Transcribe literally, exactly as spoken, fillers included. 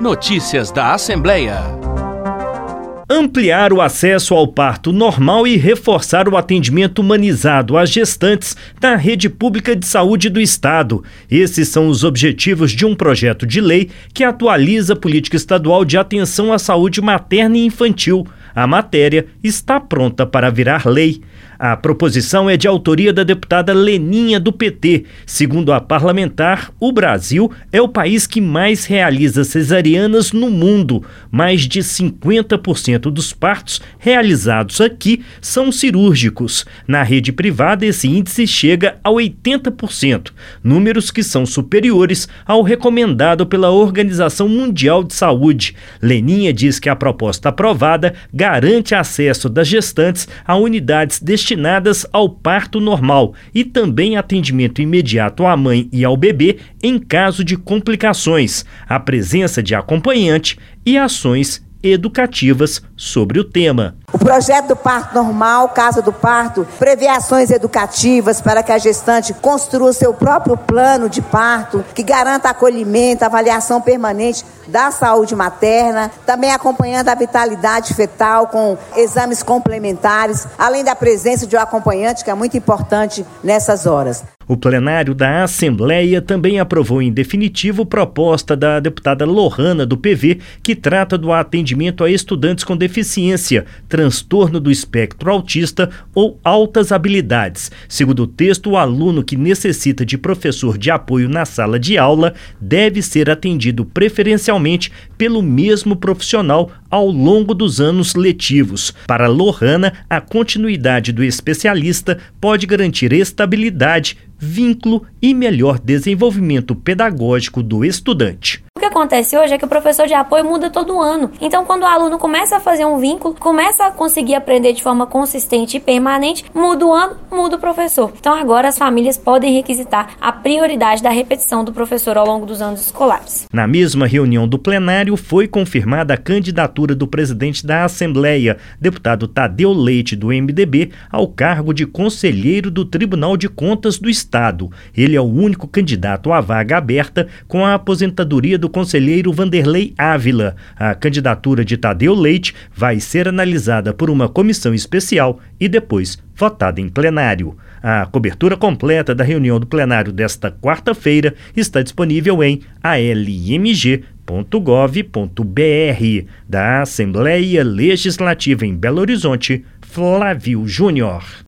Notícias da Assembleia. Ampliar o acesso ao parto normal e reforçar o atendimento humanizado às gestantes na rede pública de saúde do Estado. Esses são os objetivos de um projeto de lei que atualiza a política estadual de atenção à saúde materna e infantil. A matéria está pronta para virar lei. A proposição é de autoria da deputada Leninha, do P T. Segundo a parlamentar, o Brasil é o país que mais realiza cesarianas no mundo. Mais de cinquenta por cento dos partos realizados aqui são cirúrgicos. Na rede privada, esse índice chega a oitenta por cento, números que são superiores ao recomendado pela Organização Mundial de Saúde. Leninha diz que a proposta aprovada garante acesso das gestantes a unidades destinadas destinadas ao parto normal e também atendimento imediato à mãe e ao bebê em caso de complicações, a presença de acompanhante e ações educativas sobre o tema. O projeto do parto normal, Casa do Parto, prevê ações educativas para que a gestante construa seu próprio plano de parto, que garanta acolhimento, avaliação permanente da saúde materna, também acompanhando a vitalidade fetal com exames complementares, além da presença de um acompanhante, que é muito importante nessas horas. O plenário da Assembleia também aprovou em definitivo proposta da deputada Lohana, do P V, que trata do atendimento a estudantes com deficiência, transtorno do espectro autista ou altas habilidades. Segundo o texto, o aluno que necessita de professor de apoio na sala de aula deve ser atendido preferencialmente pelo mesmo profissional ao longo dos anos letivos. Para Lohana, a continuidade do especialista pode garantir estabilidade, vínculo e melhor desenvolvimento pedagógico do estudante. O que acontece hoje é que o professor de apoio muda todo ano. Então, quando o aluno começa a fazer um vínculo, começa a conseguir aprender de forma consistente e permanente, muda o ano, muda o professor. Então, agora as famílias podem requisitar a prioridade da repetição do professor ao longo dos anos escolares. Na mesma reunião do plenário, foi confirmada a candidatura do presidente da Assembleia, deputado Tadeu Leite, do M D B, ao cargo de conselheiro do Tribunal de Contas do Estado. Ele é o único candidato à vaga aberta com a aposentadoria do conselheiro Vanderlei Ávila. A candidatura de Tadeu Leite vai ser analisada por uma comissão especial e depois votada em plenário. A cobertura completa da reunião do plenário desta quarta-feira está disponível em a l m g ponto gov ponto b r. Da Assembleia Legislativa em Belo Horizonte, Flávio Júnior.